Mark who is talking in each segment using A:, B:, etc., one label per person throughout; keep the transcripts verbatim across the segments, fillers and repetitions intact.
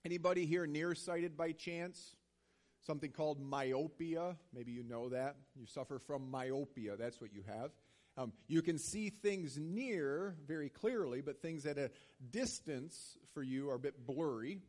A: Anybody here nearsighted by chance? Something called myopia. Maybe you know that. You suffer from myopia. That's what you have. Um, you can see things near very clearly, but things at a distance for you are a bit blurry.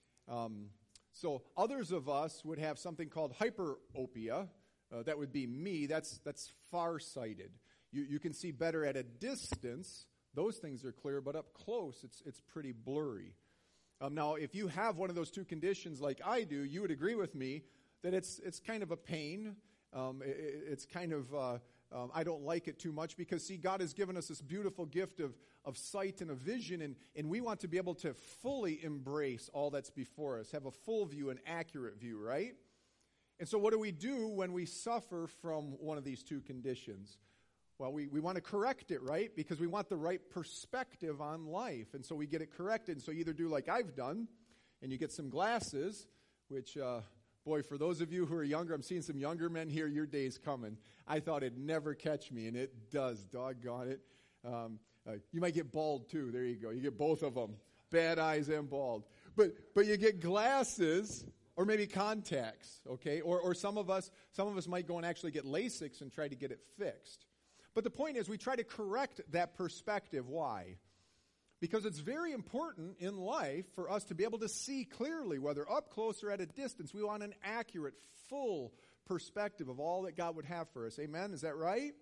A: Um, so others of us would have something called hyperopia. Uh, that would be me. That's that's farsighted. You you can see better at a distance. Those things are clear, but up close, it's it's pretty blurry. Um, now, if you have one of those two conditions like I do, you would agree with me that it's it's kind of a pain. Um, it, it's kind of, uh, um, I don't like it too much because, see, God has given us this beautiful gift of, of sight and a vision, and, and we want to be able to fully embrace all that's before us, have a full view, an accurate view, right? And so what do we do when we suffer from one of these two conditions? Well, we, we want to correct it, right? Because we want the right perspective on life. And so we get it corrected. And so you either do like I've done, and you get some glasses, which, uh, boy, for those of you who are younger, I'm seeing some younger men here, your day's coming. I thought it'd never catch me, and it does. Doggone it. Um, uh, you might get bald, too. There you go. You get both of them. Bad eyes and bald. But but you get glasses, or maybe contacts, okay? Or or some of us, some of us might go and actually get LASIK and try to get it fixed. But the point is, we try to correct that perspective. Why? Because it's very important in life for us to be able to see clearly, whether up close or at a distance. We want an accurate, full perspective of all that God would have for us. Amen? Is that right?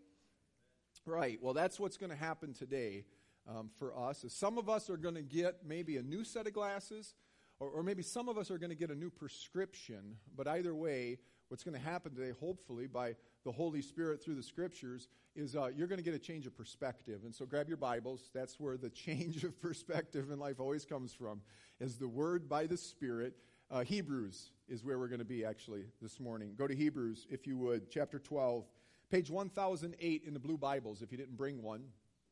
A: Right. Well, that's what's going to happen today um, for us. Is some of us are going to get maybe a new set of glasses, or, or maybe some of us are going to get a new prescription. But either way, what's going to happen today, hopefully, by the Holy Spirit through the Scriptures, is uh, you're going to get a change of perspective. And so grab your Bibles. That's where the change of perspective in life always comes from, is the Word by the Spirit. Uh, Hebrews is where we're going to be, actually, this morning. Go to Hebrews, if you would, chapter twelve, page one thousand eight in the blue Bibles, if you didn't bring one.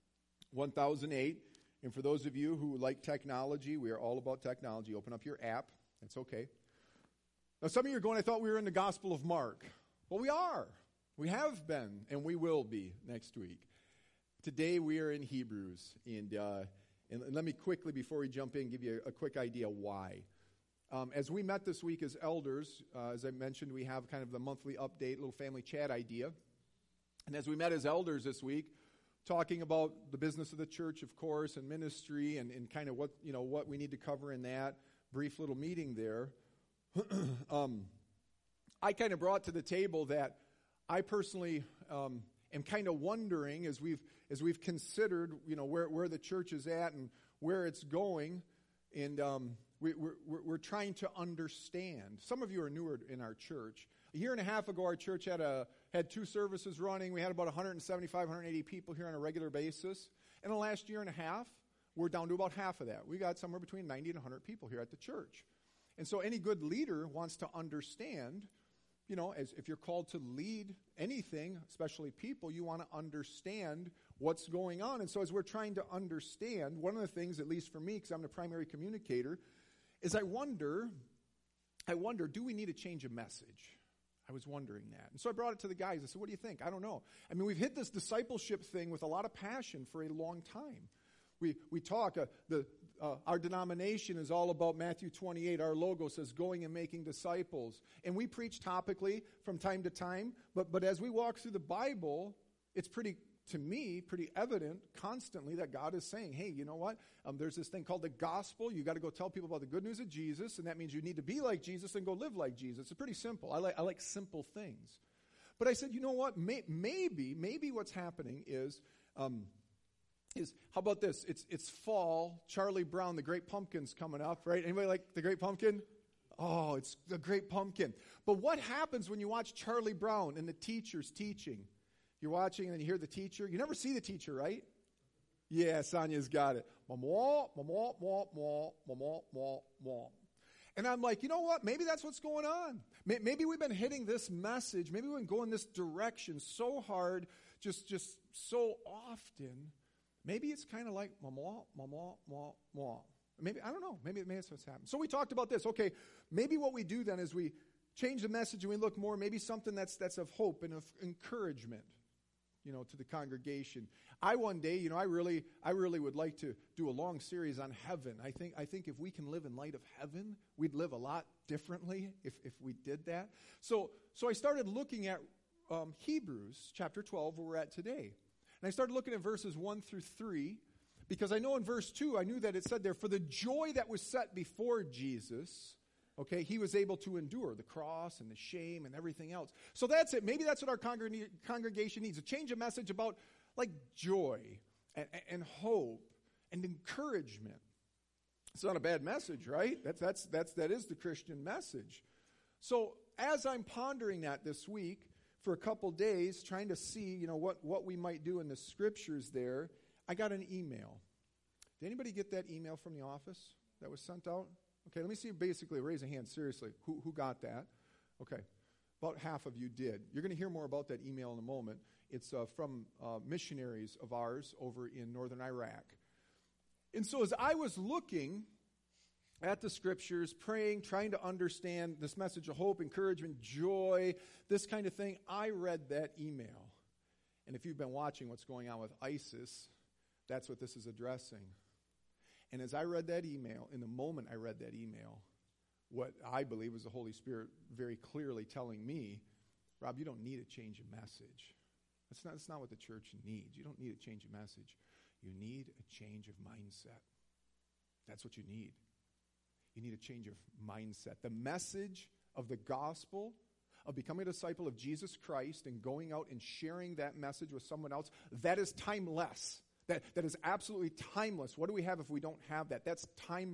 A: one thousand eight. And for those of you who like technology, we are all about technology. Open up your app. It's okay. Now, some of you are going, I thought we were in the Gospel of Mark. Well, we are. We have been, and we will be next week. Today, we are in Hebrews. And, uh, and let me quickly, before we jump in, give you a, a quick idea why. Um, as we met this week as elders, uh, as I mentioned, we have kind of the monthly update, little family chat idea. And as we met as elders this week, talking about the business of the church, of course, and ministry, and, and kind of what, you know, what we need to cover in that brief little meeting there, um, I kind of brought to the table that I personally um, am kind of wondering, as we've as we've considered, you know, where where the church is at and where it's going, and um, we, we're we're trying to understand. Some of you are newer in our church. A year and a half ago, our church had a had two services running. We had about one seventy-five, one eighty people here on a regular basis. In the last year and a half, we're down to about half of that. We got somewhere between ninety and one hundred people here at the church. And so any good leader wants to understand, you know, as if you're called to lead anything, especially people, you want to understand what's going on. And so as we're trying to understand, one of the things, at least for me, because I'm the primary communicator, is I wonder, I wonder, do we need a change of message? I was wondering that. And so I brought it to the guys. I said, what do you think? I don't know. I mean, we've hit this discipleship thing with a lot of passion for a long time. We we talk, uh, the uh, our denomination is all about Matthew twenty-eight. Our logo says going and making disciples. And we preach topically from time to time. But but as we walk through the Bible, it's pretty, to me, pretty evident constantly that God is saying, hey, you know what? Um, there's this thing called the gospel. You got to go tell people about the good news of Jesus. And that means you need to be like Jesus and go live like Jesus. It's pretty simple. I like, I like simple things. But I said, you know what? May, maybe, maybe what's happening is... Um, Is how about this? It's it's fall. Charlie Brown, the Great Pumpkin's coming up, right? Anybody like the Great Pumpkin? Oh, it's the Great Pumpkin. But what happens when you watch Charlie Brown and the teacher's teaching? You're watching and then you hear the teacher. You never see the teacher, right? Yeah, Sonia's got it. Mama, mama, mama, mama, mama, mama. And I'm like, you know what? Maybe that's what's going on. Maybe we've been hitting this message. Maybe we've been going this direction so hard, just just so often. Maybe it's kind of like, mama, mama, mama, mama. Maybe, I don't know. Maybe, maybe that's what's happened. So we talked about this. Okay, maybe what we do then is we change the message and we look more, maybe something that's that's of hope and of encouragement. you know, to the congregation. I one day, you know, I really, I really would like to do a long series on heaven. I think, I think if we can live in light of heaven, we'd live a lot differently if, if we did that. So, so I started looking at um, Hebrews chapter twelve, where we're at today. And I started looking at verses one through three, because I know in verse two, I knew that it said there, for the joy that was set before Jesus, okay, he was able to endure the cross and the shame and everything else. So that's it. Maybe that's what our congreg- congregation needs, a change of message about like joy and, and hope and encouragement. It's not a bad message, right? That's, that's, that's, that is the Christian message. So as I'm pondering that this week for a couple days, trying to see, you know, what, what we might do in the scriptures there, I got an email. Did anybody get that email from the office that was sent out? Okay, let me see, basically, raise a hand, seriously. Who, who got that? Okay, about half of you did. You're going to hear more about that email in a moment. It's uh, from uh, missionaries of ours over in northern Iraq. And so as I was looking at the scriptures, praying, trying to understand this message of hope, encouragement, joy, this kind of thing, I read that email. And if you've been watching what's going on with ISIS, that's what this is addressing. And as I read that email, in the moment I read that email, what I believe was the Holy Spirit very clearly telling me, Rob, you don't need a change of message. That's not, that's not what the church needs. You don't need a change of message. You need a change of mindset. That's what you need. You need a change of mindset. The message of the gospel, of becoming a disciple of Jesus Christ and going out and sharing that message with someone else, that is timeless. That, that is absolutely timeless. What do we have if we don't have that? That's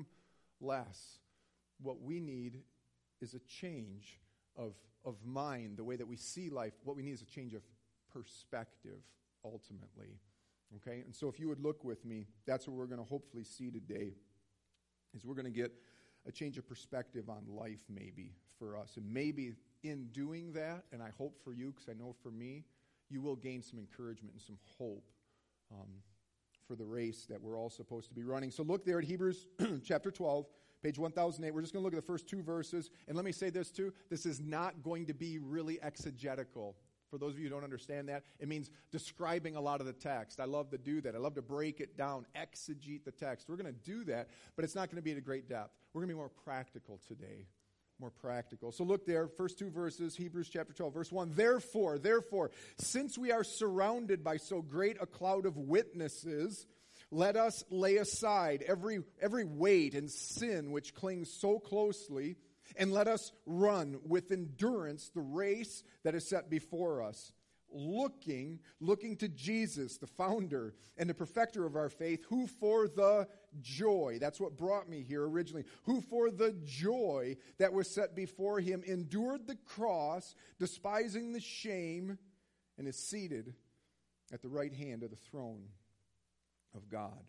A: timeless. What we need is a change of, of mind, the way that we see life. What we need is a change of perspective, ultimately. Okay? And so if you would look with me, that's what we're going to hopefully see today, is we're going to get a change of perspective on life maybe for us. And maybe in doing that, and I hope for you, because I know for me, you will gain some encouragement and some hope um, for the race that we're all supposed to be running. So look there at Hebrews chapter twelve, page one thousand eight. We're just going to look at the first two verses. And let me say this too. This is not going to be really exegetical. For those of you who don't understand that, it means describing a lot of the text. I love to do that. I love to break it down, exegete the text. We're going to do that, but it's not going to be at a great depth. We're going to be more practical today. More practical. So look there, first two verses, Hebrews chapter twelve, verse one. Therefore, therefore, since we are surrounded by so great a cloud of witnesses, let us lay aside every, every weight and sin which clings so closely, and let us run with endurance the race that is set before us. Looking, looking to Jesus, the founder and the perfecter of our faith, who for the joy, that's what brought me here originally, who for the joy that was set before him endured the cross, despising the shame, and is seated at the right hand of the throne of God.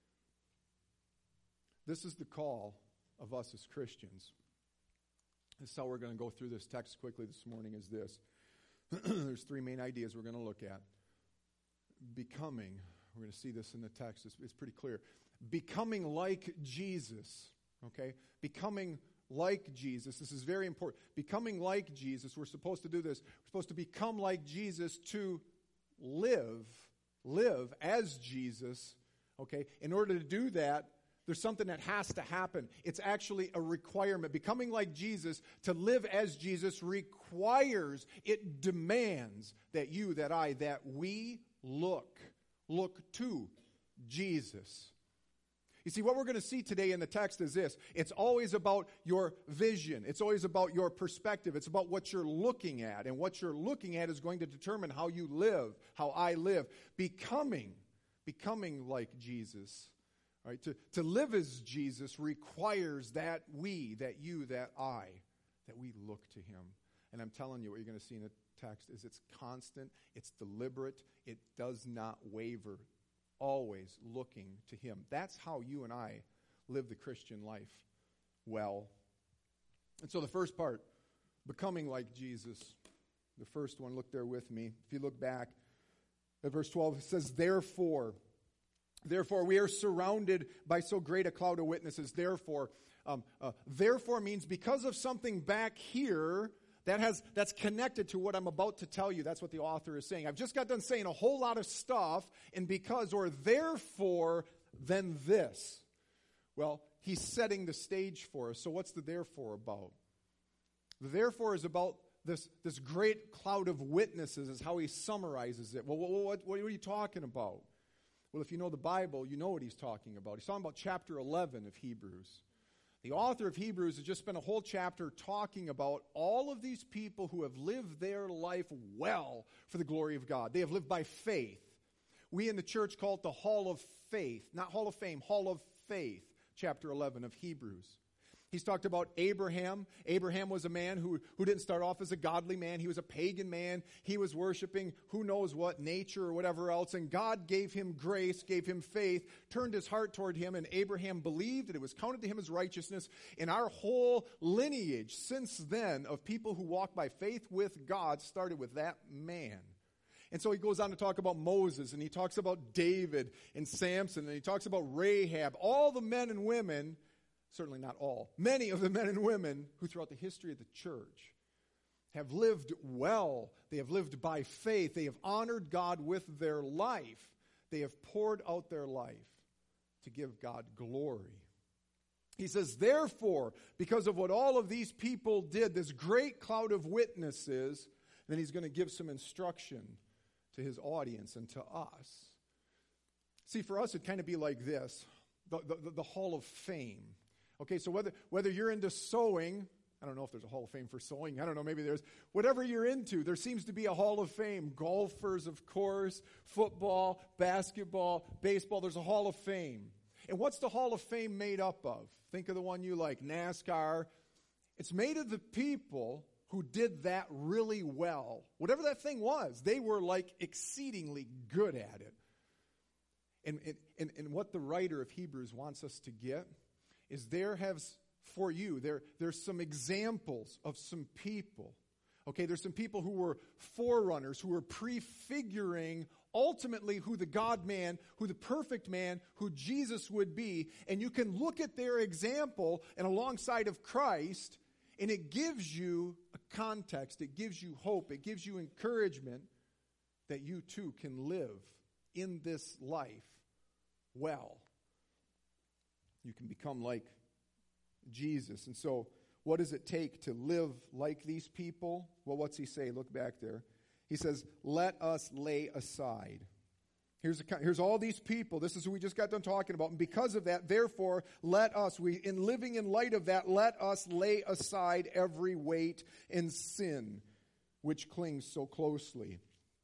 A: This is the call of us as Christians. This is how we're going to go through this text quickly this morning, is this. There's three main ideas we're going to look at. Becoming, we're going to see this in the text, it's, it's pretty clear. Becoming like Jesus, okay? Becoming like Jesus. This is very important. Becoming like Jesus, we're supposed to do this. We're supposed to become like Jesus to live, live as Jesus, okay? In order to do that, there's something that has to happen. It's actually a requirement. Becoming like Jesus, to live as Jesus, requires, it demands that you, that I, that we look, look to Jesus. You see, what we're going to see today in the text is this. It's always about your vision. It's always about your perspective. It's about what you're looking at. And what you're looking at is going to determine how you live, how I live. Becoming, becoming like Jesus. Right, to, to live as Jesus requires that we, that you, that I, that we look to him. And I'm telling you, what you're going to see in the text is it's constant, it's deliberate, it does not waver, always looking to him. That's how you and I live the Christian life well. And so the first part, becoming like Jesus, the first one, look there with me. If you look back at verse twelve, it says, therefore, Therefore, we are surrounded by so great a cloud of witnesses. Therefore, um, uh, therefore means because of something back here That has, that's connected to what I'm about to tell you. That's what the author is saying. I've just got done saying a whole lot of stuff, and because or therefore, then this. Well, he's setting the stage for us. So what's the therefore about? The therefore is about this, this great cloud of witnesses is how he summarizes it. Well, what, what, what are you talking about? Well, if you know the Bible, you know what he's talking about. He's talking about chapter eleven of Hebrews. The author of Hebrews has just spent a whole chapter talking about all of these people who have lived their life well for the glory of God. They have lived by faith. We in the church call it the Hall of Faith, not Hall of Fame, Hall of Faith, chapter eleven of Hebrews. He's talked about Abraham. Abraham was a man who, who didn't start off as a godly man. He was a pagan man. He was worshiping who knows what, nature or whatever else. And God gave him grace, gave him faith, turned his heart toward him. And Abraham believed, and it was counted to him as righteousness. And our whole lineage since then of people who walk by faith with God started with that man. And so he goes on to talk about Moses, and he talks about David and Samson, and he talks about Rahab, all the men and women. Certainly not all. Many of the men and women who throughout the history of the church have lived well. They have lived by faith. They have honored God with their life. They have poured out their life to give God glory. He says, therefore, because of what all of these people did, this great cloud of witnesses, then he's going to give some instruction to his audience and to us. See, for us, it'd kind of be like this, the, the, the Hall of Fame. Okay, so whether whether you're into sewing, I don't know if there's a Hall of Fame for sewing. I don't know, maybe there's. Whatever you're into, there seems to be a Hall of Fame. Golfers, of course, football, basketball, baseball, there's a Hall of Fame. And what's the Hall of Fame made up of? Think of the one you like, NASCAR. It's made of the people who did that really well. Whatever that thing was, they were like exceedingly good at it. And, and, and what the writer of Hebrews wants us to get is there has, for you, there, there's some examples of some people. Okay, there's some people who were forerunners, who were prefiguring ultimately who the God-man, who the perfect man, who Jesus would be. And you can look at their example and alongside of Christ, and it gives you a context, it gives you hope, it gives you encouragement that you too can live in this life well. You can become like Jesus. And so, what does it take to live like these people? Well, what's he say? Look back there. He says, let us lay aside. Here's, a, here's all these people. This is who we just got done talking about. And because of that, therefore, let us, we in living in light of that, let us lay aside every weight and sin which clings so closely.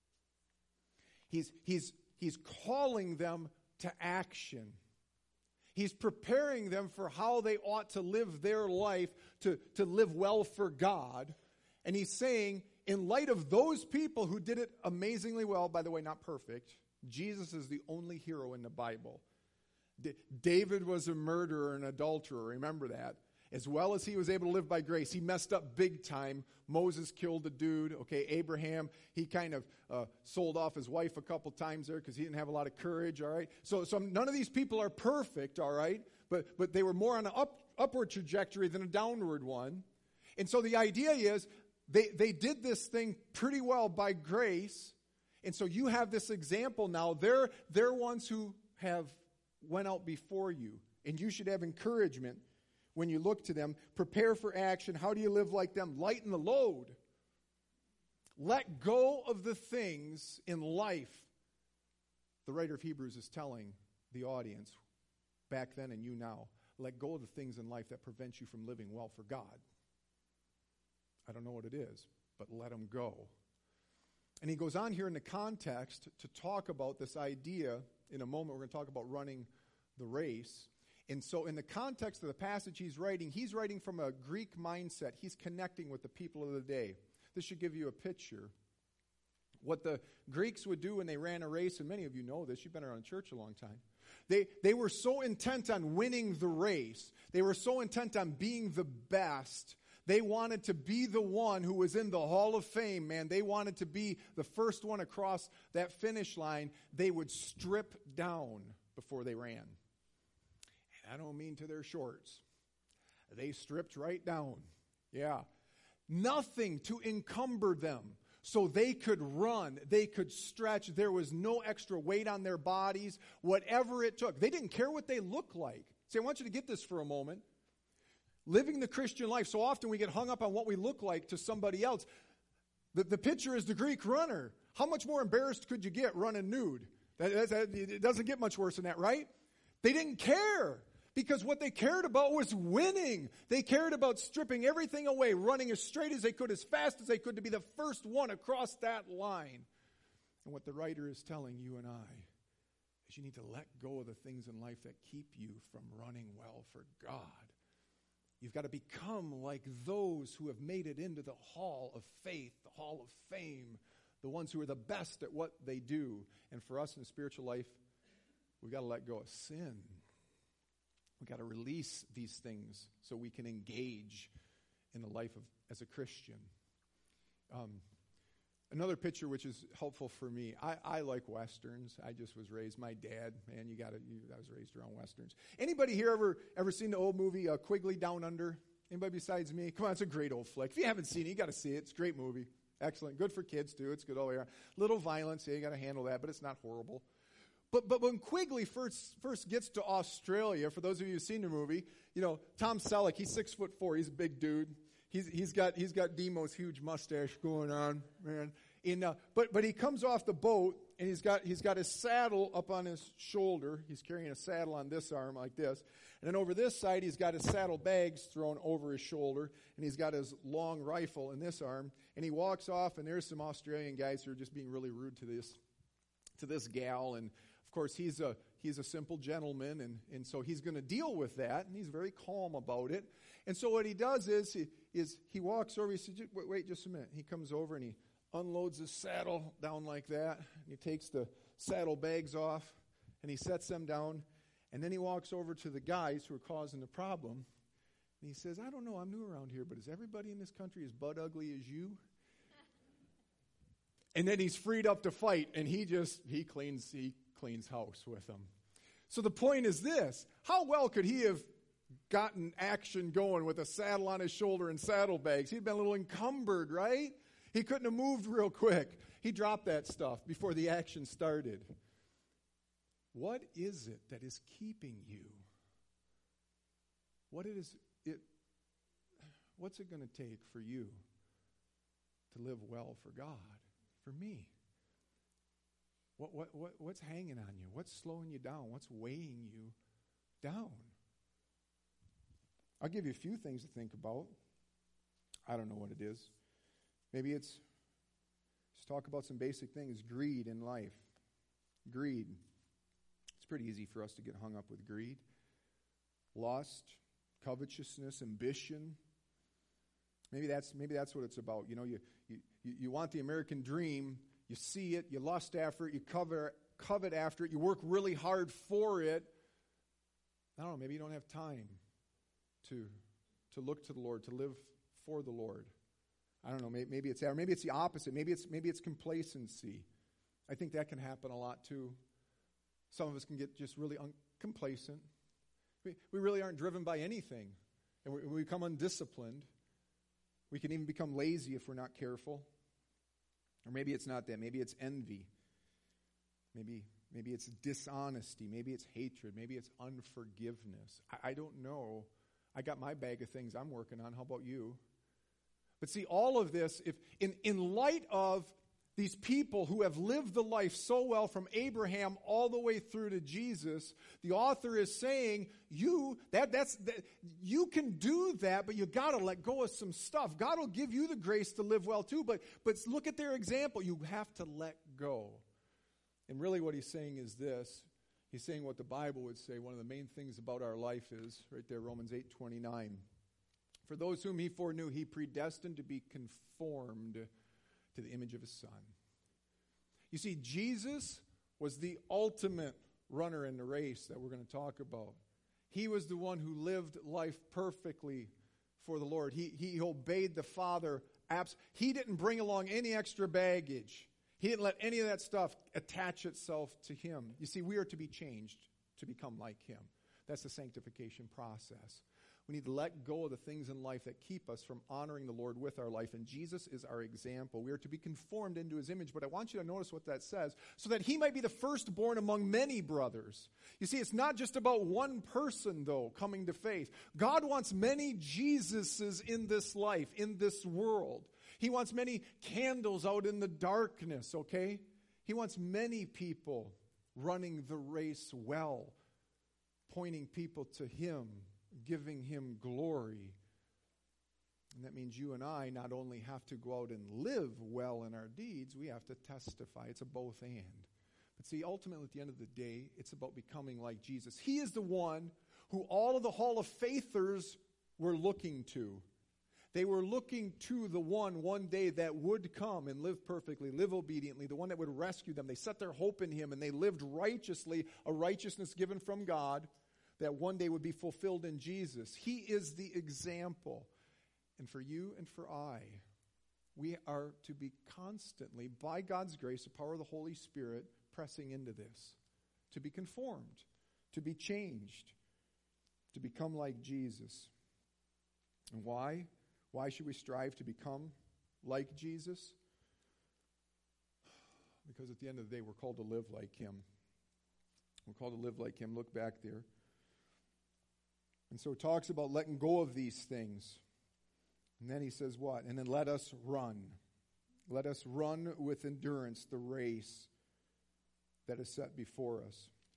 A: He's, he's, he's calling them to action. He's preparing them for how they ought to live their life, to, to live well for God. And he's saying, in light of those people who did it amazingly well, by the way, not perfect, Jesus is the only hero in the Bible. D- David was a murderer and adulterer, remember that. As well as he was able to live by grace, he messed up big time. Moses killed a dude. Okay, Abraham, he kind of uh, sold off his wife a couple times there because he didn't have a lot of courage, all right? So, so none of these people are perfect, all right? But, but they were more on an up, upward trajectory than a downward one. And so the idea is they, they did this thing pretty well by grace. And so you have this example now. They're, they're ones who have went out before you. And you should have encouragement when you look to them. Prepare for action. How do you live like them? Lighten the load. Let go of the things in life. The writer of Hebrews is telling the audience back then and you now, let go of the things in life that prevent you from living well for God. I don't know what it is, but let them go. And he goes on here in the context to talk about this idea. In a moment, we're going to talk about running the race. And so in the context of the passage he's writing, he's writing from a Greek mindset. He's connecting with the people of the day. This should give you a picture. What the Greeks would do when they ran a race, and many of you know this, you've been around church a long time. They, they were so intent on winning the race. They were so intent on being the best. They wanted to be the one who was in the Hall of Fame, man. They wanted to be the first one across that finish line. They would strip down before they ran. And I don't mean to their shorts. They stripped right down. Yeah. nothing to encumber them. So they could run, they could stretch. There was no extra weight on their bodies, whatever it took. They didn't care what they looked like. See, I want you to get this for a moment. Living the Christian life, so often we get hung up on what we look like to somebody else. The, the picture is the Greek runner. How much more embarrassed could you get running nude? That, that, it doesn't get much worse than that, right? They didn't care. Because what they cared about was winning. They cared about stripping everything away, running as straight as they could, as fast as they could, to be the first one across that line. And what the writer is telling you and I is you need to let go of the things in life that keep you from running well for God. You've got to become like those who have made it into the hall of faith, the hall of fame, the ones who are the best at what they do. And for us in the spiritual life, we've got to let go of sin. We've got to release these things so we can engage in the life of as a Christian. Um, another picture which is helpful for me, I, I like Westerns. I just was raised, my dad, man, you got to, I was raised around Westerns. Anybody here ever ever seen the old movie uh, Quigley Down Under? Anybody besides me? Come on, it's a great old flick. If you haven't seen it, you got to see it. It's a great movie. Excellent. Good for kids, too. It's good all the way around. Little violence, yeah, you got to handle that, but it's not horrible. But but when Quigley first first gets to Australia, for those of you who've seen the movie, you know, Tom Selleck, he's six foot four, he's a big dude. He's he's got he's got Demo's huge mustache going on, man. In uh, but but he comes off the boat and he's got he's got his saddle up on his shoulder. He's carrying a saddle on this arm like this, and then over this side he's got his saddle bags thrown over his shoulder, and he's got his long rifle in this arm. And he walks off, and there's some Australian guys who are just being really rude to this to this gal. And of course, he's a he's a simple gentleman, and, and so he's going to deal with that, and he's very calm about it. And so what he does is he is he walks over. He says, "Wait, wait just a minute." He comes over and he unloads his saddle down like that. And he takes the saddle bags off, and he sets them down. And then he walks over to the guys who are causing the problem, and he says, "I don't know. I'm new around here, but is everybody in this country as butt ugly as you?" And then he's freed up to fight, and he just he cleans he cleans house with them. So the point is this: how well could he have gotten action going with a saddle on his shoulder and saddlebags? He'd been a little encumbered, right? He couldn't have moved real quick. He dropped that stuff before the action started. What is it that is keeping you? What it is it? What's it going to take for you to live well for God? For me, what, what, what, what's hanging on you? What's slowing you down? What's weighing you down? I'll give you a few things to think about. I don't know what it is. Maybe it's, let's talk about some basic things. Greed in life. Greed. It's pretty easy for us to get hung up with greed. Lust, covetousness, ambition. Maybe that's maybe that's what it's about. You know, you, you, you want the American dream, you see it, you lust after it, you covet, covet after it, you work really hard for it. I don't know, maybe you don't have time to, to look to the Lord, to live for the Lord. I don't know, maybe, maybe it's that, or maybe it's the opposite. Maybe it's maybe it's complacency. I think that can happen a lot too. Some of us can get just really un- complacent. We, we really aren't driven by anything, and we, we become undisciplined. We can even become lazy if we're not careful. Or maybe it's not that. Maybe it's envy. Maybe maybe it's dishonesty. Maybe it's hatred. Maybe it's unforgiveness. I, I don't know. I got my bag of things I'm working on. How about you? But see, all of this, if in, in light of these people who have lived the life so well from Abraham all the way through to Jesus, the author is saying, you that that's that, you can do that, but you got to let go of some stuff. God will give you the grace to live well too, but but look at their example. You have to let go. And really what he's saying is this. He's saying what the Bible would say. One of the main things about our life is, right there, Romans eight twenty-nine. For those whom he foreknew, he predestined to be conformed to the image of his Son. You see, Jesus was the ultimate runner in the race that we're going to talk about. He was the one who lived life perfectly for the Lord. He, he obeyed the Father. Abs- he didn't bring along any extra baggage. He didn't let any of that stuff attach itself to him. You see, we are to be changed to become like him. That's the sanctification process. We need to let go of the things in life that keep us from honoring the Lord with our life. And Jesus is our example. We are to be conformed into his image. But I want you to notice what that says. So that he might be the firstborn among many brothers. You see, it's not just about one person, though, coming to faith. God wants many Jesuses in this life, in this world. He wants many candles out in the darkness, okay? He wants many people running the race well, pointing people to him, giving him glory. And that means you and I not only have to go out and live well in our deeds, we have to testify. It's a both and. But see, ultimately at the end of the day, it's about becoming like Jesus. He is the one who all of the Hall of Faithers were looking to. They were looking to the one one day that would come and live perfectly, live obediently, the one that would rescue them. They set their hope in him and they lived righteously, a righteousness given from God that one day would be fulfilled in Jesus. He is the example. And for you and for I, we are to be constantly, by God's grace, the power of the Holy Spirit, pressing into this, to be conformed, to be changed, to become like Jesus. And why? Why should we strive to become like Jesus? Because at the end of the day, we're called to live like him. We're called to live like him. Look back there. And so it talks about letting go of these things. And then he says what? And then let us run. Let us run with endurance the race that is set before us.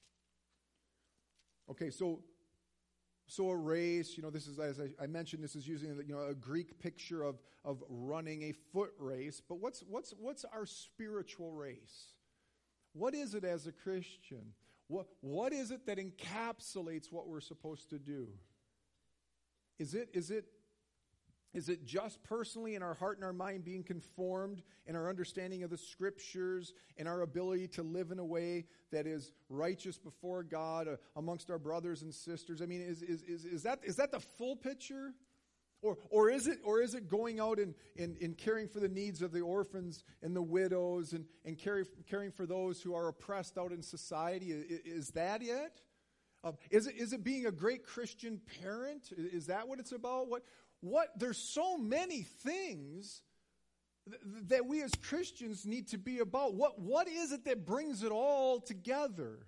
A: Okay, so so a race, you know, this is, as I, I mentioned, this is using, you know, a Greek picture of, of running a foot race. But what's what's what's our spiritual race? What is it as a Christian? What what is it that encapsulates what we're supposed to do? Is it is it is it just personally in our heart and our mind being conformed in our understanding of the Scriptures and our ability to live in a way that is righteous before God uh, amongst our brothers and sisters? I mean, is is is, is that is that the full picture? Or or is it or is it going out and, and, and caring for the needs of the orphans and the widows and, and caring, caring for those who are oppressed out in society? Is, is that it? Um, is it is it being a great Christian parent? Is that what it's about? What what there's so many things th- that we as Christians need to be about. What what is it that brings it all together?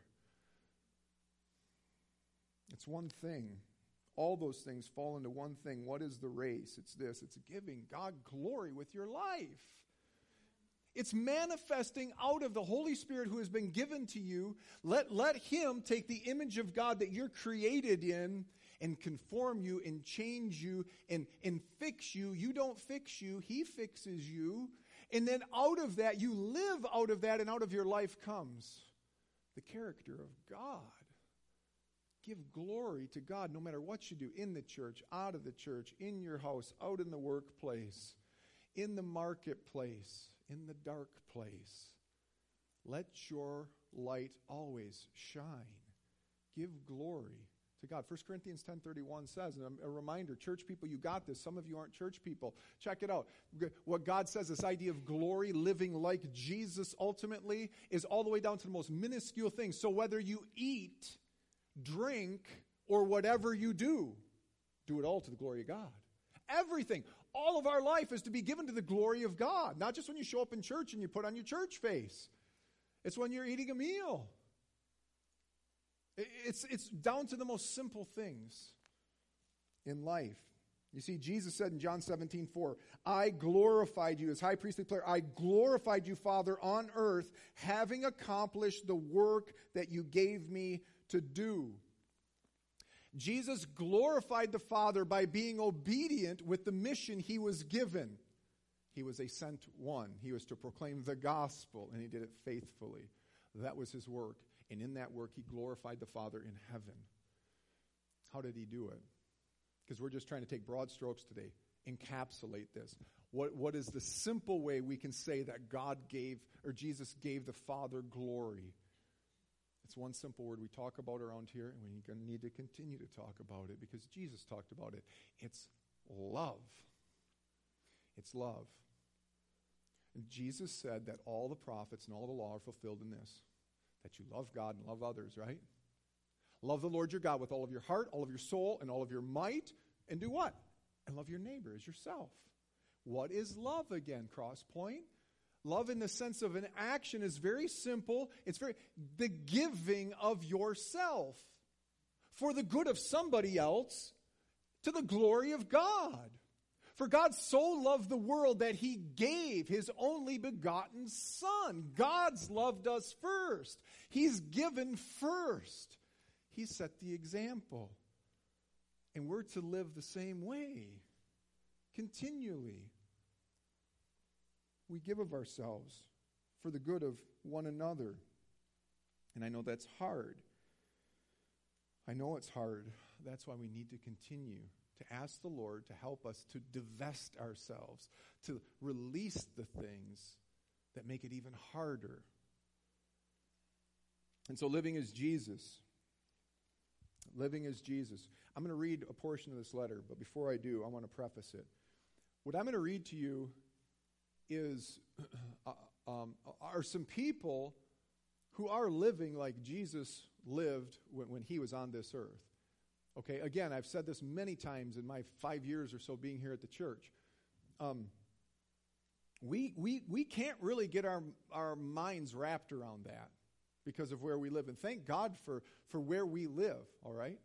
A: It's one thing. All those things fall into one thing. What is the race? It's this. It's giving God glory with your life. It's manifesting out of the Holy Spirit who has been given to you. Let, let him take the image of God that you're created in and conform you and change you and, and fix you. You don't fix you. He fixes you. And then out of that, you live out of that, and out of your life comes the character of God. Give glory to God no matter what you do, in the church, out of the church, in your house, out in the workplace, in the marketplace, in the dark place. Let your light always shine. Give glory to God. First Corinthians ten thirty-one says, and a reminder, church people, you got this. Some of you aren't church people. Check it out. What God says, this idea of glory, living like Jesus ultimately, is all the way down to the most minuscule things. So whether you eat, drink, or whatever you do, do it all to the glory of God. Everything, all of our life is to be given to the glory of God. Not just when you show up in church and you put on your church face. It's when you're eating a meal. It's, it's down to the most simple things in life. You see, Jesus said in John seventeen four, I glorified you, as high priestly player, I glorified you, Father, on earth, having accomplished the work that you gave me to do. Jesus glorified the Father by being obedient with the mission he was given. He was a sent one. He was to proclaim the gospel, and he did it faithfully. That was his work. And in that work, he glorified the Father in heaven. How did he do it? Because we're just trying to take broad strokes today. Encapsulate this. What, what is the simple way we can say that God gave, or Jesus gave the Father glory? It's one simple word we talk about around here, and we're going to need to continue to talk about it because Jesus talked about it. It's love. It's love. And Jesus said that all the prophets and all the law are fulfilled in this, that you love God and love others, right? Love the Lord your God with all of your heart, all of your soul, and all of your might. And do what? And love your neighbor as yourself. What is love again, Crosspoint? Love in the sense of an action is very simple. It's very the giving of yourself for the good of somebody else to the glory of God. For God so loved the world that he gave his only begotten Son. God's loved us first. He's given first. He set the example. And we're to live the same way, continually. We give of ourselves for the good of one another. And I know that's hard. I know it's hard. That's why we need to continue to ask the Lord to help us to divest ourselves, to release the things that make it even harder. And so living as Jesus. Living as Jesus. I'm going to read a portion of this letter, but before I do, I want to preface it. What I'm going to read to you is uh, um, are some people who are living like Jesus lived when, when he was on this earth. Okay, again, I've said this many times in my five years or so being here at the church. Um, we we we can't really get our our minds wrapped around that because of where we live. And thank God for, for where we live, all right?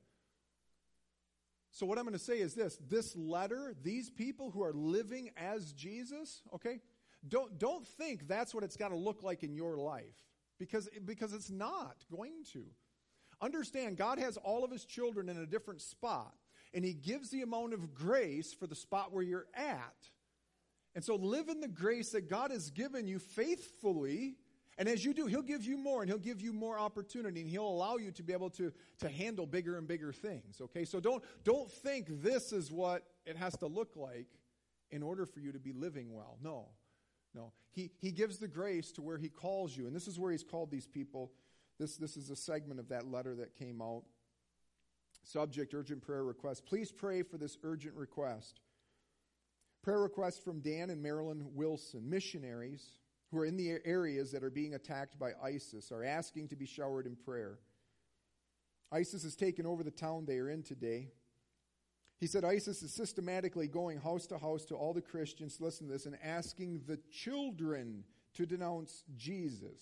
A: So what I'm going to say is this. This letter, these people who are living as Jesus, okay, don't don't think that's what it's got to look like in your life because because it's not going to. Understand, God has all of his children in a different spot, and he gives the amount of grace for the spot where you're at. And so live in the grace that God has given you faithfully, and as you do, he'll give you more, and he'll give you more opportunity, and he'll allow you to be able to, to handle bigger and bigger things, okay? So don't, don't think this is what it has to look like in order for you to be living well. No, no. He, he gives the grace to where he calls you, and this is where he's called these people. This, this is a segment of that letter that came out. Subject, urgent prayer request. Please pray for this urgent request. Prayer request from Dan and Marilyn Wilson. Missionaries who are in the areas that are being attacked by ISIS are asking to be showered in prayer. ISIS has taken over the town they are in today. He said ISIS is systematically going house to house to all the Christians, listen to this, and asking the children to denounce Jesus.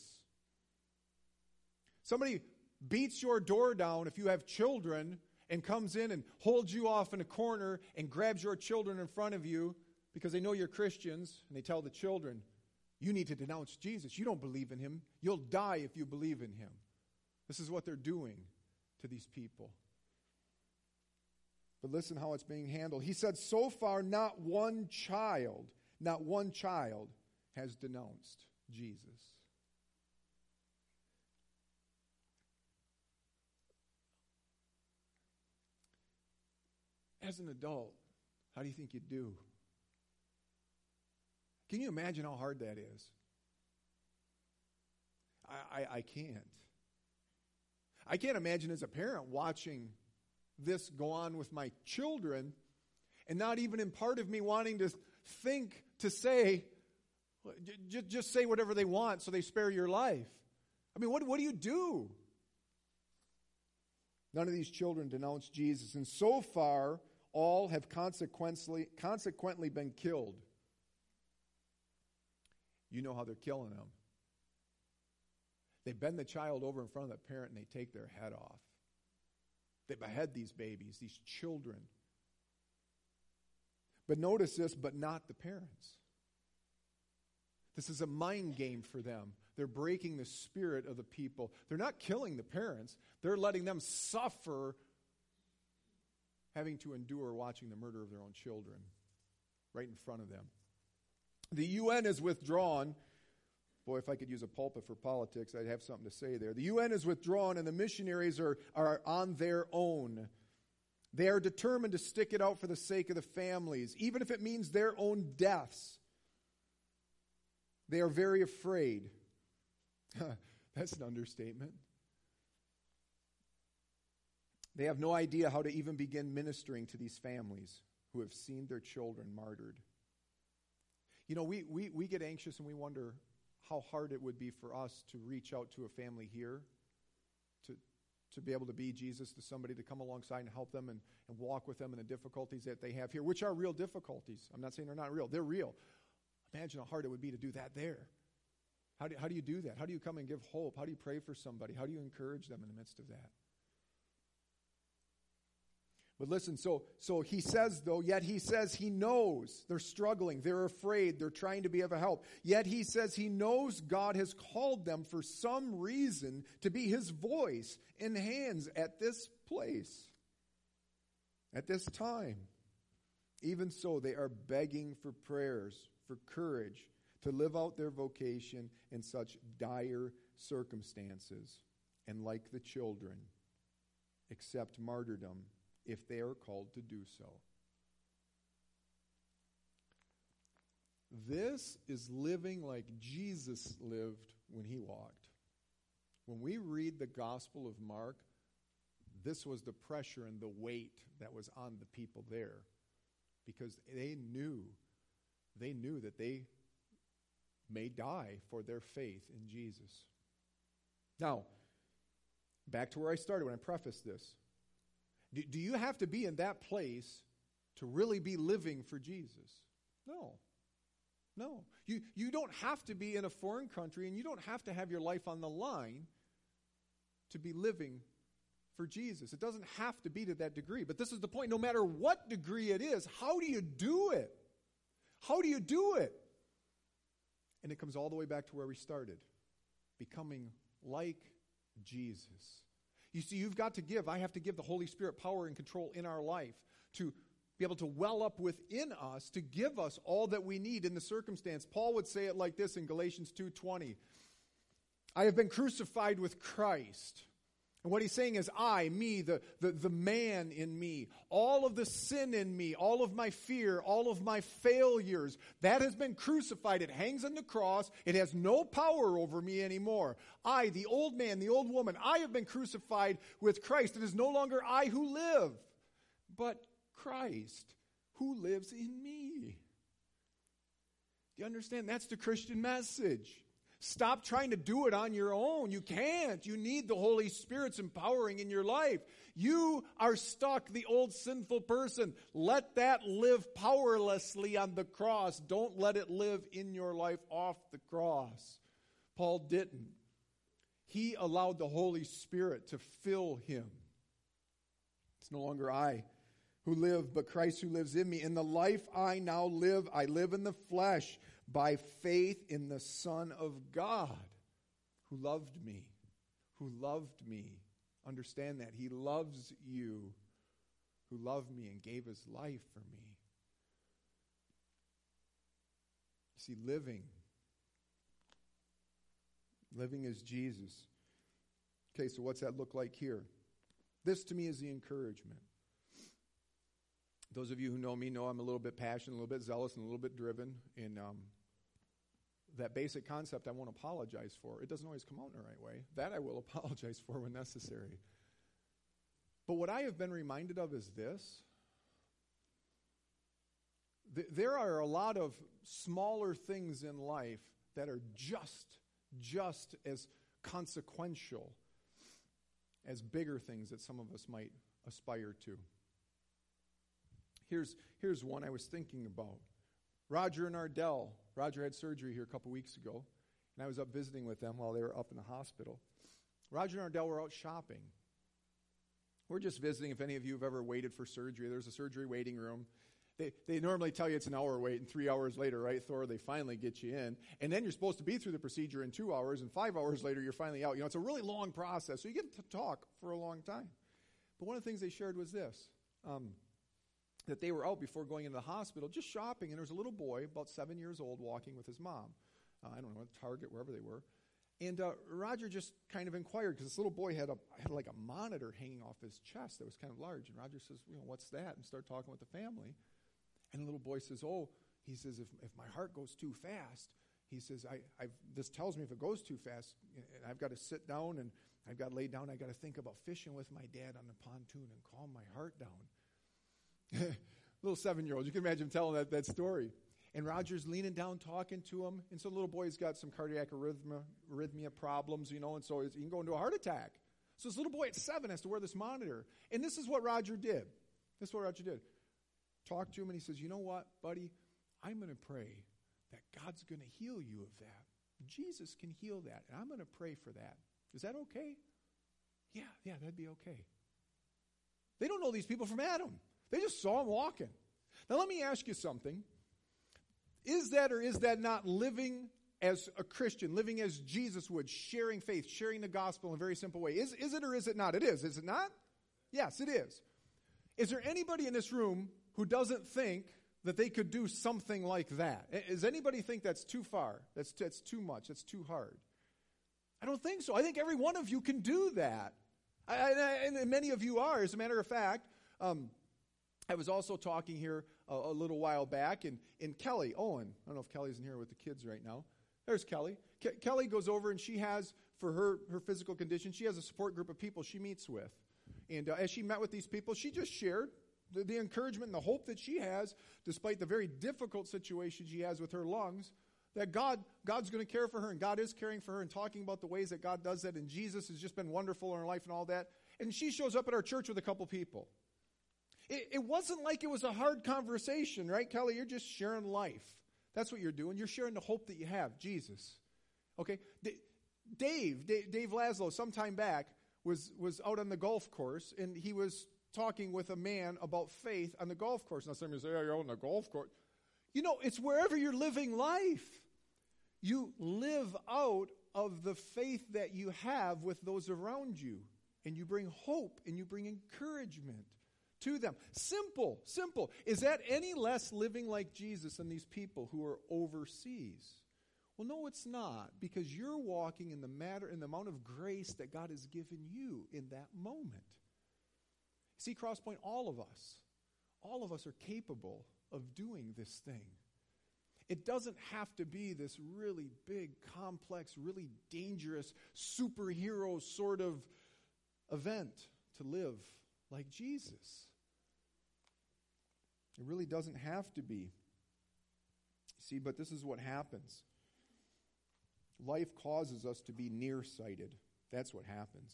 A: Somebody beats your door down if you have children and comes in and holds you off in a corner and grabs your children in front of you because they know you're Christians, and they tell the children, you need to denounce Jesus. You don't believe in him. You'll die if you believe in him. This is what they're doing to these people. But listen how it's being handled. He said, so far not one child, not one child has denounced Jesus. As an adult, how do you think you'd do? Can you imagine how hard that is? I, I, I can't. I can't imagine as a parent watching this go on with my children and not even in part of me wanting to think to say, just, just say whatever they want so they spare your life. I mean, what, what do you do? None of these children denounce Jesus, and so far, all have consequently, consequently been killed. You know how they're killing them. They bend the child over in front of the parent and they take their head off. They behead these babies, these children. But notice this, but not the parents. This is a mind game for them. They're breaking the spirit of the people. They're not killing the parents. They're letting them suffer having to endure watching the murder of their own children right in front of them. The U N is withdrawn. Boy, if I could use a pulpit for politics, I'd have something to say there. The U N is withdrawn, and the missionaries are, are on their own. They are determined to stick it out for the sake of the families, even if it means their own deaths. They are very afraid. That's an understatement. They have no idea how to even begin ministering to these families who have seen their children martyred. You know, we, we, we get anxious and we wonder how hard it would be for us to reach out to a family here, to to be able to be Jesus to somebody, to come alongside and help them and, and walk with them in the difficulties that they have here, which are real difficulties. I'm not saying they're not real. They're real. Imagine how hard it would be to do that there. How do, how do you do that? How do you come and give hope? How do you pray for somebody? How do you encourage them in the midst of that? But listen, so so he says, though, yet he says he knows they're struggling, they're afraid, they're trying to be of a help. Yet he says he knows God has called them for some reason to be his voice and hands at this place, at this time. Even so, they are begging for prayers, for courage, to live out their vocation in such dire circumstances, and like the children, accept martyrdom if they are called to do so. This is living like Jesus lived when he walked. When we read the Gospel of Mark, this was the pressure and the weight that was on the people there, because they knew, they knew that they may die for their faith in Jesus. Now, back to where I started when I prefaced this. Do, do you have to be in that place to really be living for Jesus? No. No. You, you don't have to be in a foreign country, and you don't have to have your life on the line to be living for Jesus. It doesn't have to be to that degree. But this is the point. No matter what degree it is, how do you do it? How do you do it? And it comes all the way back to where we started. Becoming like Jesus. You see, you've got to give. I have to give the Holy Spirit power and control in our life to be able to well up within us, to give us all that we need in the circumstance. Paul would say it like this in Galatians two twenty. I have been crucified with Christ. And what he's saying is I, me, the, the, the man in me, all of the sin in me, all of my fear, all of my failures, that has been crucified. It hangs on the cross. It has no power over me anymore. I, the old man, the old woman, I have been crucified with Christ. It is no longer I who live, but Christ who lives in me. Do you understand? That's the Christian message. Stop trying to do it on your own. You can't. You need the Holy Spirit's empowering in your life. You are stuck, the old sinful person. Let that live powerlessly on the cross. Don't let it live in your life off the cross. Paul didn't. He allowed the Holy Spirit to fill him. It's no longer I who live, but Christ who lives in me. In the life I now live, I live in the flesh, by faith in the Son of God, who loved me, who loved me. Understand that. He loves you, who loved me and gave his life for me. You see, living, living is Jesus. Okay, so what's that look like here? This to me is the encouragement. Those of you who know me know I'm a little bit passionate, a little bit zealous, and a little bit driven in um, that basic concept. I won't apologize for. It doesn't always come out in the right way. That I will apologize for when necessary. But what I have been reminded of is this. Th- there are a lot of smaller things in life that are just, just as consequential as bigger things that some of us might aspire to. Here's, here's one I was thinking about. Roger and Ardell. Roger had surgery here a couple weeks ago, and I was up visiting with them while they were up in the hospital. Roger and Ardell were out shopping. We're just visiting. If any of you have ever waited for surgery, there's a surgery waiting room. They, they normally tell you it's an hour wait, and three hours later, right, Thor, they finally get you in. And then you're supposed to be through the procedure in two hours, and five hours later, you're finally out. You know, it's a really long process, so you get to talk for a long time. But one of the things they shared was this. Um, that they were out before going into the hospital just shopping, and there was a little boy about seven years old walking with his mom. Uh, I don't know, at Target, wherever they were. And uh, Roger just kind of inquired, because this little boy had a had like a monitor hanging off his chest that was kind of large. And Roger says, you know, what's that? And started talking with the family. And the little boy says, oh, he says, if, if my heart goes too fast, he says, I, I've, this tells me if it goes too fast, and I've got to sit down, and I've got to lay down, I've got to think about fishing with my dad on the pontoon and calm my heart down. Little seven-year-old. You can imagine him telling that, that story. And Roger's leaning down, talking to him. And so the little boy's got some cardiac arrhythmia, arrhythmia problems, you know, and so he can go into a heart attack. So this little boy at seven has to wear this monitor. And this is what Roger did. This is what Roger did. Talked to him, and he says, you know what, buddy? I'm going to pray that God's going to heal you of that. Jesus can heal that, and I'm going to pray for that. Is that okay? Yeah, yeah, that'd be okay. They don't know these people from Adam. They just saw him walking. Now let me ask you something. Is that or is that not living as a Christian, living as Jesus would, sharing faith, sharing the gospel in a very simple way? Is, is it or is it not? It is, is it not? Yes, it is. Is there anybody in this room who doesn't think that they could do something like that? Does anybody think that's too far? That's, that's too much? That's too hard? I don't think so. I think every one of you can do that. I, I, and many of you are. As a matter of fact, um, I was also talking here a, a little while back, and, and Kelly Owen, I don't know if Kelly's in here with the kids right now. There's Kelly. Ke- Kelly goes over and she has, for her, her physical condition, she has a support group of people she meets with. And uh, as she met with these people, she just shared the, the encouragement and the hope that she has, despite the very difficult situation she has with her lungs, that God, God's going to care for her, and God is caring for her, and talking about the ways that God does that, and Jesus has just been wonderful in her life and all that. And she shows up at our church with a couple people. It, it wasn't like it was a hard conversation, right, Kelly? You're just sharing life. That's what you're doing. You're sharing the hope that you have, Jesus. Okay? D- Dave, D- Dave Laszlo, some time back, was, was out on the golf course, and he was talking with a man about faith on the golf course. Now somebody say, oh, you're out on the golf course. You know, it's wherever you're living life. You live out of the faith that you have with those around you. And you bring hope and you bring encouragement to them. Simple, simple. Is that any less living like Jesus than these people who are overseas? Well, no, it's not, because you're walking in the matter, in the amount of grace that God has given you in that moment. See, Crosspoint, all of us, all of us are capable of doing this thing. It doesn't have to be this really big, complex, really dangerous, superhero sort of event to live like Jesus. It really doesn't have to be. See, but this is what happens. Life causes us to be nearsighted. That's what happens.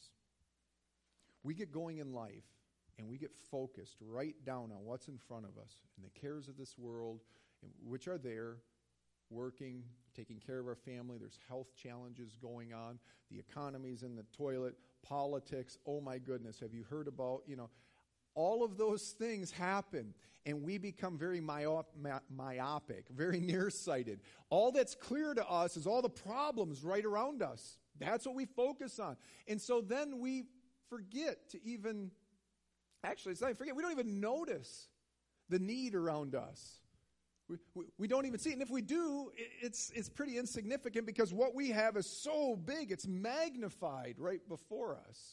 A: We get going in life, and we get focused right down on what's in front of us and the cares of this world, which are there, working, taking care of our family. There's health challenges going on. The economy's in the toilet. Politics. Oh, my goodness. Have you heard about, you know, all of those things happen, and we become very myop- my- myopic, very nearsighted. All that's clear to us is all the problems right around us. That's what we focus on. And so then we forget to even, actually, it's not forget, we don't even notice the need around us. We, we, we don't even see it. And if we do, it, it's, it's pretty insignificant, because what we have is so big, it's magnified right before us.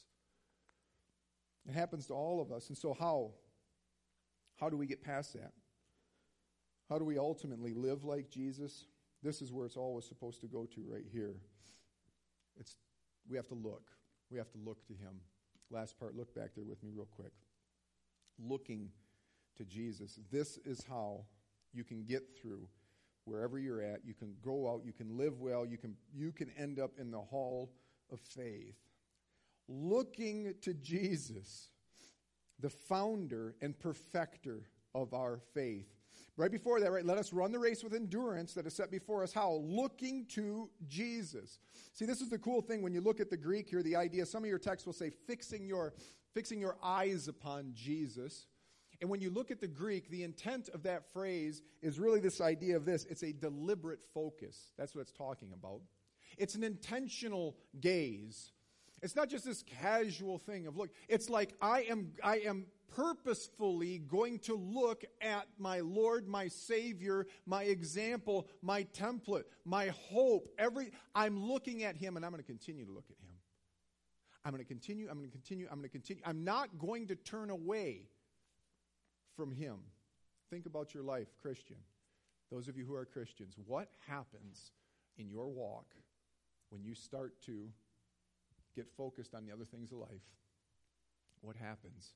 A: It happens to all of us. And so how? How do we get past that? How do we ultimately live like Jesus? This is where it's always supposed to go to, right here. It's we have to look. We have to look to him. Last part, look back there with me real quick. Looking to Jesus. This is how you can get through wherever you're at. You can go out, you can live well, you can you can end up in the hall of faith. Looking to Jesus, the founder and perfecter of our faith. Right before that, right, let us run the race with endurance that is set before us. How? Looking to Jesus. See, this is the cool thing when you look at the Greek here, the idea, some of your texts will say fixing your, fixing your eyes upon Jesus. And when you look at the Greek, the intent of that phrase is really this idea of this. It's a deliberate focus. That's what it's talking about. It's an intentional gaze. It's not just this casual thing of look. It's like I am I am purposefully going to look at my Lord, my Savior, my example, my template, my hope. Every I'm looking at him, and I'm going to continue to look at him. I'm going to continue, I'm going to continue, I'm going to continue. I'm not going to turn away from him. Think about your life, Christian. Those of you who are Christians, what happens in your walk when you start to get focused on the other things of life? What happens?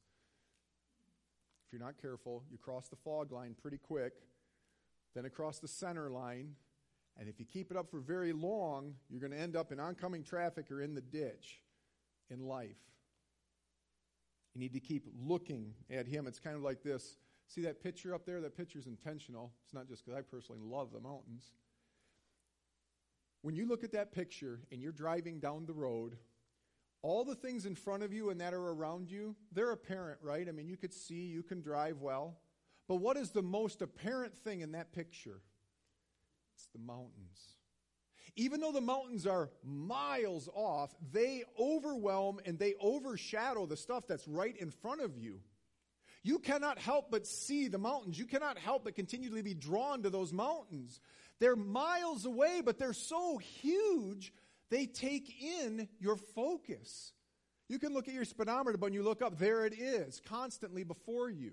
A: If you're not careful, you cross the fog line pretty quick, then across the center line, and if you keep it up for very long, you're going to end up in oncoming traffic or in the ditch in life. You need to keep looking at him. It's kind of like this. See that picture up there? That picture's intentional. It's not just because I personally love the mountains. When you look at that picture and you're driving down the road, all the things in front of you and that are around you, they're apparent, right? I mean, you could see, you can drive well. But what is the most apparent thing in that picture? It's the mountains. Even though the mountains are miles off, they overwhelm and they overshadow the stuff that's right in front of you. You cannot help but see the mountains. You cannot help but continually be drawn to those mountains. They're miles away, but they're so huge, they take in your focus. You can look at your speedometer, but when you look up, there it is, constantly before you.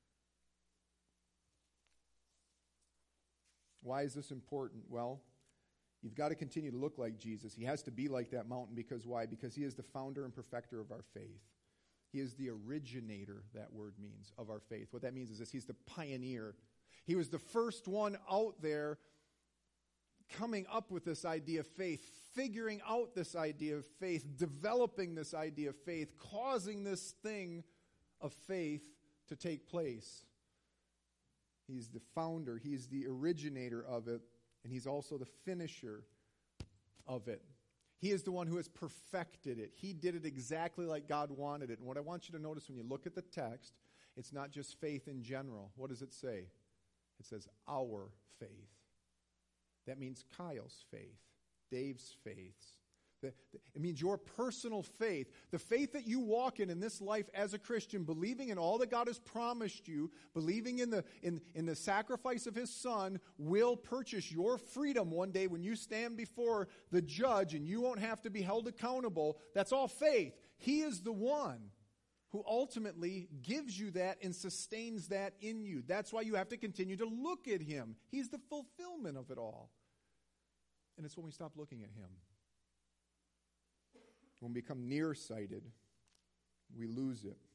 A: Why is this important? Well, you've got to continue to look like Jesus. He has to be like that mountain because why? Because he is the founder and perfecter of our faith. He is the originator, that word means, of our faith. What that means is this: he's the pioneer. He was the first one out there coming up with this idea of faith, figuring out this idea of faith, developing this idea of faith, causing this thing of faith to take place. He's the founder. He's the originator of it, and he's also the finisher of it. He is the one who has perfected it. He did it exactly like God wanted it. And what I want you to notice when you look at the text, it's not just faith in general. What does it say? It says our faith. That means Kyle's faith, Dave's faith. It means your personal faith, the faith that you walk in in this life as a Christian, believing in all that God has promised you, believing in the in, in the sacrifice of his Son, will purchase your freedom one day when you stand before the judge and you won't have to be held accountable. That's all faith. He is the one who ultimately gives you that and sustains that in you. That's why you have to continue to look at him. He's the fulfillment of it all. And it's when we stop looking at him. When we become nearsighted, we lose it.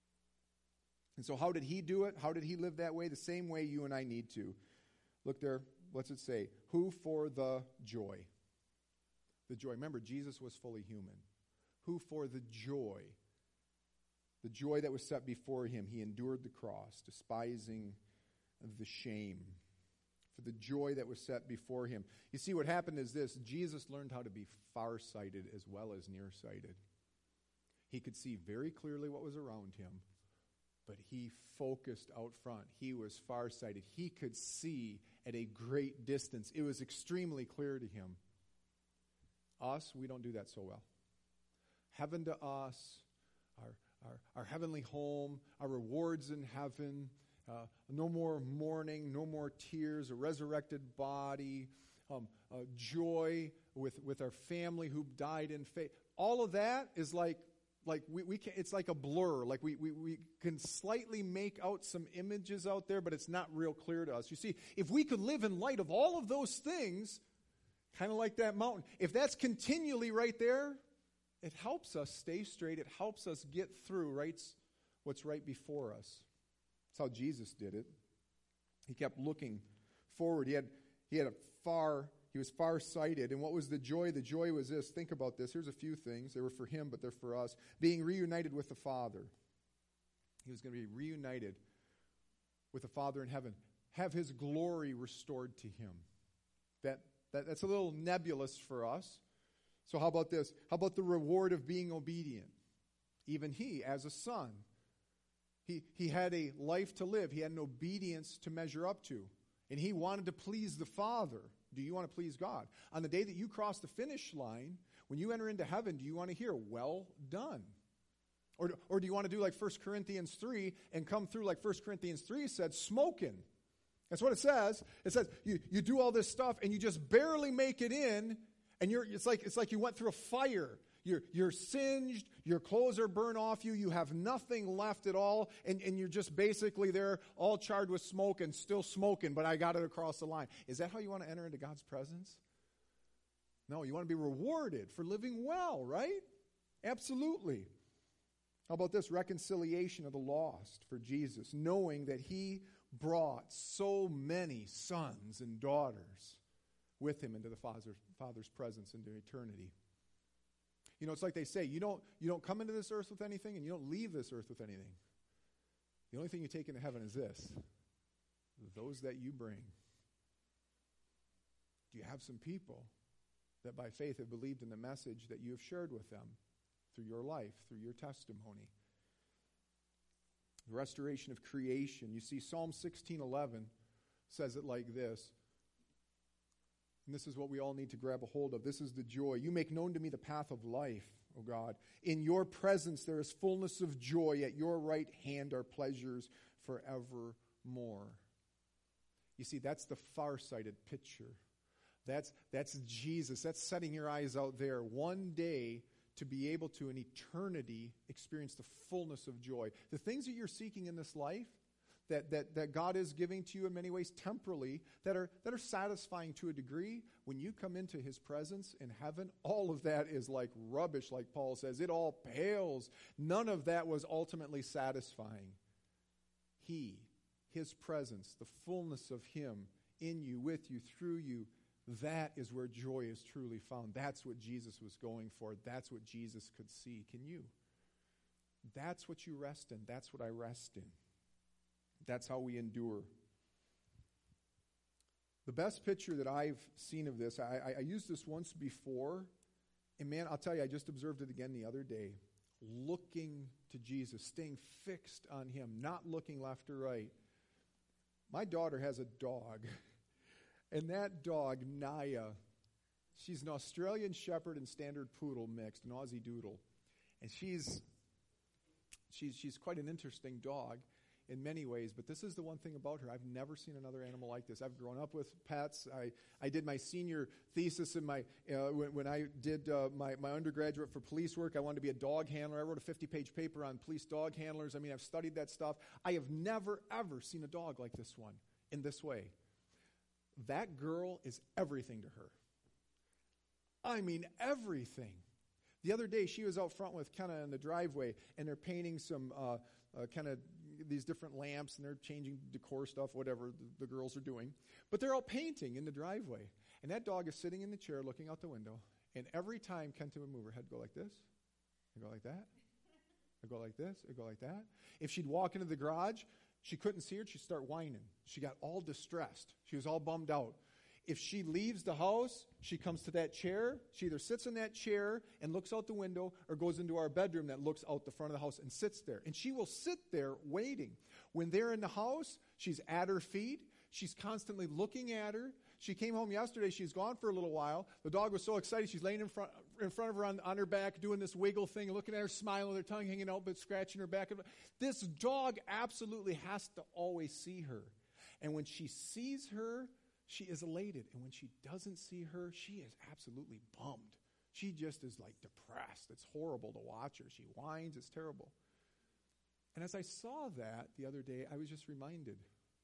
A: And so how did he do it? How did he live that way? The same way you and I need to. Look there, what's it say? Who for the joy? The joy. Remember, Jesus was fully human. Who for the joy? The joy that was set before him, he endured the cross, despising the shame. For the joy that was set before him. You see, what happened is this: Jesus learned how to be farsighted as well as nearsighted. He could see very clearly what was around him, but he focused out front. He was farsighted. He could see at a great distance. It was extremely clear to him. Us, we don't do that so well. Heaven to us, our, our, our heavenly home, our rewards in heaven, Uh, no more mourning, no more tears, a resurrected body, um, uh, joy with, with our family who died in faith. All of that is like like we, we can, it's like a blur. Like we, we, we can slightly make out some images out there, but it's not real clear to us. You see, if we could live in light of all of those things, kind of like that mountain, if that's continually right there, it helps us stay straight. It helps us get through right, what's right before us. That's how Jesus did it. He kept looking forward. He had he had a far, he was far-sighted. And what was the joy? The joy was this. Think about this. Here's a few things. They were for him, but they're for us. Being reunited with the Father. He was going to be reunited with the Father in heaven. Have his glory restored to him. That, that that's a little nebulous for us. So how about this? How about the reward of being obedient? Even he, as a son, He he had a life to live. He had an obedience to measure up to. And he wanted to please the Father. Do you want to please God? On the day that you cross the finish line, when you enter into heaven, do you want to hear, well done? Or, or do you want to do like First Corinthians three and come through like First Corinthians three said, smoking? That's what it says. It says you, you do all this stuff and you just barely make it in, and you're it's like it's like you went through a fire. You're, you're singed, your clothes are burned off you, you have nothing left at all, and, and you're just basically there all charred with smoke and still smoking, but I got it across the line. Is that how you want to enter into God's presence? No, you want to be rewarded for living well, right? Absolutely. How about this? Reconciliation of the lost for Jesus, knowing that he brought so many sons and daughters with him into the Father's, Father's presence into eternity. You know, it's like they say, you don't, you don't come into this earth with anything, and you don't leave this earth with anything. The only thing you take into heaven is this: those that you bring. Do you have some people that by faith have believed in the message that you have shared with them through your life, through your testimony? The restoration of creation. You see, Psalm sixteen eleven says it like this. And this is what we all need to grab a hold of. This is the joy. You make known to me the path of life, O God. In your presence there is fullness of joy. At your right hand are pleasures forevermore. You see, that's the far-sighted picture. That's, that's Jesus. That's setting your eyes out there. One day, to be able to, in eternity, experience the fullness of joy. The things that you're seeking in this life, that, that, that God is giving to you in many ways temporally, that are, that are satisfying to a degree, when you come into his presence in heaven, all of that is like rubbish, like Paul says. It all pales. None of that was ultimately satisfying. He, his presence, the fullness of him in you, with you, through you, that is where joy is truly found. That's what Jesus was going for. That's what Jesus could see. Can you? That's what you rest in. That's what I rest in. That's how we endure. The best picture that I've seen of this, I, I, I used this once before, and man, I'll tell you, I just observed it again the other day. Looking to Jesus, staying fixed on him, not looking left or right. My daughter has a dog, and that dog, Naya, she's an Australian Shepherd and Standard Poodle mixed, an Aussie Doodle. And she's, she's, she's quite an interesting dog in many ways, but this is the one thing about her. I've never seen another animal like this. I've grown up with pets. I, I did my senior thesis in my uh, when, when I did uh, my, my undergraduate for police work. I wanted to be a dog handler. I wrote a fifty-page paper on police dog handlers. I mean, I've studied that stuff. I have never, ever seen a dog like this one in this way. That girl is everything to her. I mean, everything. The other day, she was out front with Kenna in the driveway, and they're painting some uh, uh, kind of these different lamps, and they're changing decor stuff, whatever the, the girls are doing. But they're all painting in the driveway. And that dog is sitting in the chair looking out the window, and every time Kenta would move her head, go like this, and go like that, and go like this, and go like that. If she'd walk into the garage, she couldn't see her, she'd start whining. She got all distressed. She was all bummed out. If she leaves the house, she comes to that chair. She either sits in that chair and looks out the window, or goes into our bedroom that looks out the front of the house and sits there. And she will sit there waiting. When they're in the house, she's at her feet. She's constantly looking at her. She came home yesterday. She's gone for a little while. The dog was so excited. She's laying in front, in front of her on, on her back, doing this wiggle thing, looking at her, smiling with her tongue hanging out, but scratching her back. This dog absolutely has to always see her. And when she sees her, she is elated. And when she doesn't see her, she is absolutely bummed. She just is like depressed. It's horrible to watch her. She whines. It's terrible. And as I saw that the other day, I was just reminded,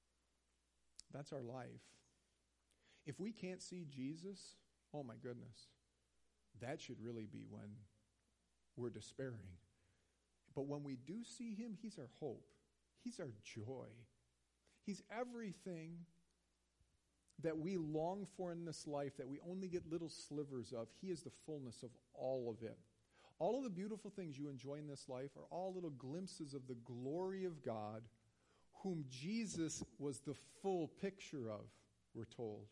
A: that's our life. If we can't see Jesus, oh my goodness, that should really be when we're despairing. But when we do see him, he's our hope. He's our joy. He's everything that we long for in this life, that we only get little slivers of. He is the fullness of all of it. All of the beautiful things you enjoy in this life are all little glimpses of the glory of God, whom Jesus was the full picture of, we're told.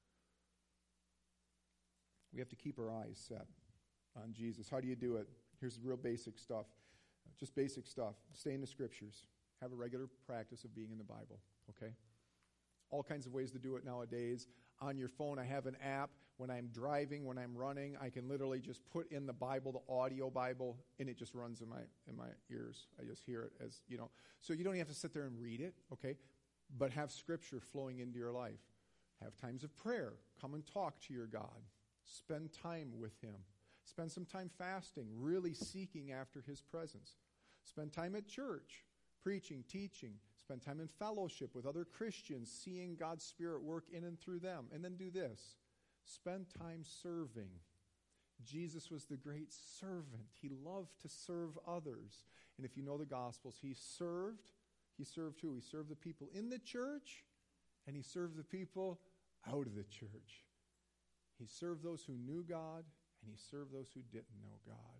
A: We have to keep our eyes set on Jesus. How do you do it? Here's real basic stuff. Just basic stuff. Stay in the Scriptures. Have a regular practice of being in the Bible, okay? All kinds of ways to do it nowadays. On your phone, I have an app. When I'm driving, when I'm running, I can literally just put in the Bible, the audio Bible, and it just runs in my in my ears. I just hear it as, you know. So you don't have to sit there and read it, okay? But have Scripture flowing into your life. Have times of prayer. Come and talk to your God. Spend time with him. Spend some time fasting, really seeking after his presence. Spend time at church, preaching, teaching. Spend time in fellowship with other Christians, seeing God's Spirit work in and through them. And then do this. Spend time serving. Jesus was the great servant. He loved to serve others. And if you know the Gospels, he served. He served who? He served the people in the church, and he served the people out of the church. He served those who knew God, and he served those who didn't know God.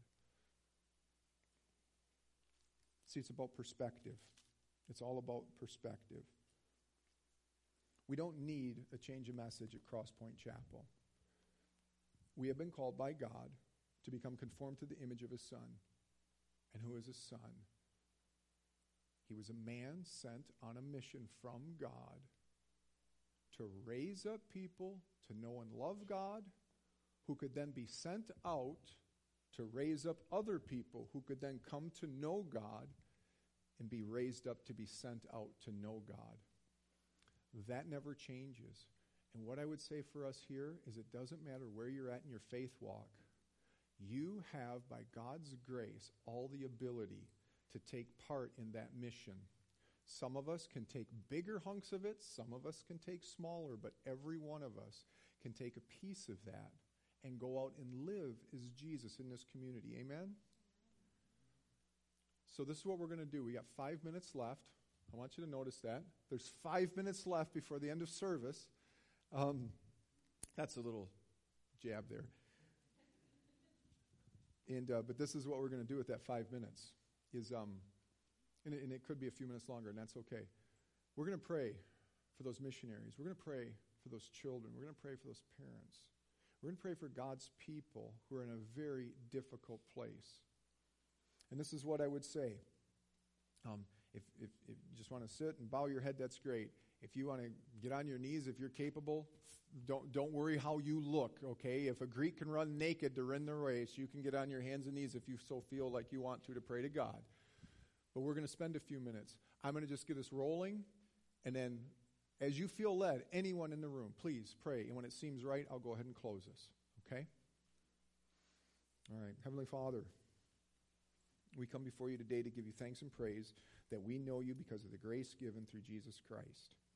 A: See, it's about perspective. It's all about perspective. We don't need a change of message at Crosspoint Chapel. We have been called by God to become conformed to the image of his Son. And who is his Son? He was a man sent on a mission from God to raise up people to know and love God, who could then be sent out to raise up other people who could then come to know God and be raised up to be sent out to know God. That never changes. And what I would say for us here is it doesn't matter where you're at in your faith walk. You have, by God's grace, all the ability to take part in that mission. Some of us can take bigger hunks of it. Some of us can take smaller. But every one of us can take a piece of that and go out and live as Jesus in this community. Amen? So this is what we're going to do. We got five minutes left. I want you to notice that. There's five minutes left before the end of service. Um, that's a little jab there. And uh, but this is what we're going to do with that five minutes. Is um, and it, and it could be a few minutes longer, and that's okay. We're going to pray for those missionaries. We're going to pray for those children. We're going to pray for those parents. We're going to pray for God's people who are in a very difficult place. And this is what I would say. Um, if, if, if you just want to sit and bow your head, that's great. If you want to get on your knees, if you're capable, don't don't worry how you look, okay? If a Greek can run naked to run the race, you can get on your hands and knees if you so feel like you want to to pray to God. But we're going to spend a few minutes. I'm going to just get us rolling, and then as you feel led, anyone in the room, please pray. And when it seems right, I'll go ahead and close this, okay? All right. Heavenly Father, we come before you today to give you thanks and praise that we know you because of the grace given through Jesus Christ.